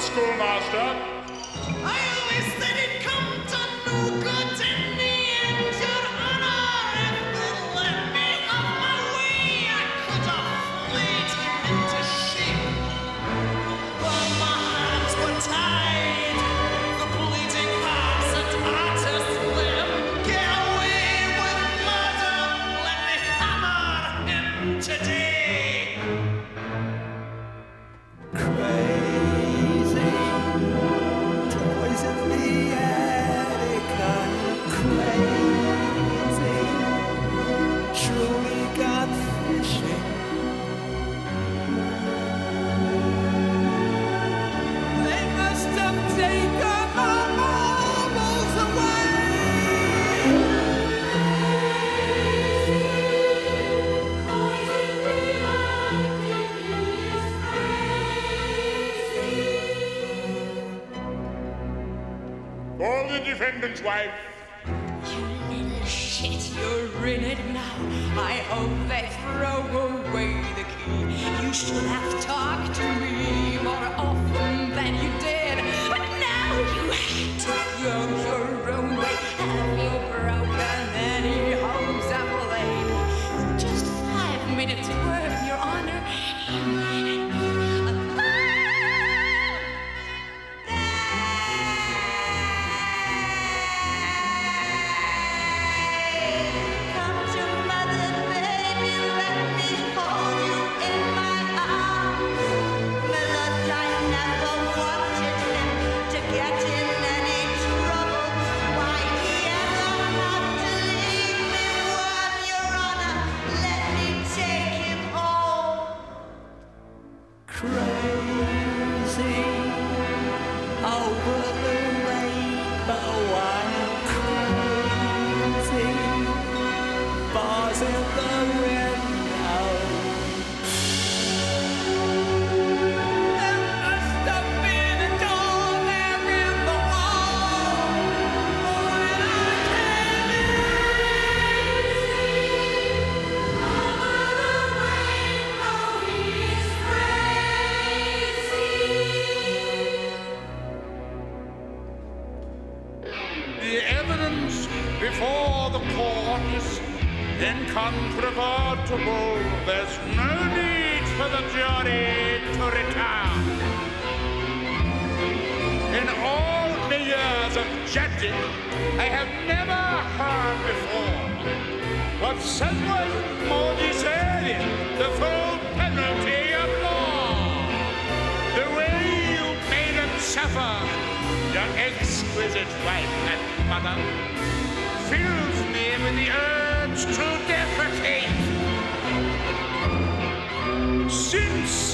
schoolmaster. I always said it come to no good in the end, Your Honor. If they'd let me off my way, I could have flayed him into shape. But my hands were tied. The bleeding hearts and artists limb. Get away with murder. Let me hammer him today. Crazy toys in the attic. I'm crazy. Truly gone fishing. They must have taken my marbles Call the defendant's wife. You little shit, you're in it now. I hope they throw away the key. You should have talked to me more often than you did. But now you have to go your own way. Have you broken any homes of late? Just 5 minutes word, Your Honor. Come to mother, baby, let me hold you in my arms. Milord, I never wanted him to get in any trouble. Why'd he ever have to leave me warm, Your Honor? Let me take him home. crazy over the rainbow. I'm crazy. Bars in the window. There must have been a door there in the wall. When I came The evidence before the court is incontrovertible. There's no need for the jury to return. In all the years of judging, I have never heard before what someone more deserving the full penalty of law. The way you made them suffer, your exquisite wife and mother, fills me with the urge to defecate. Since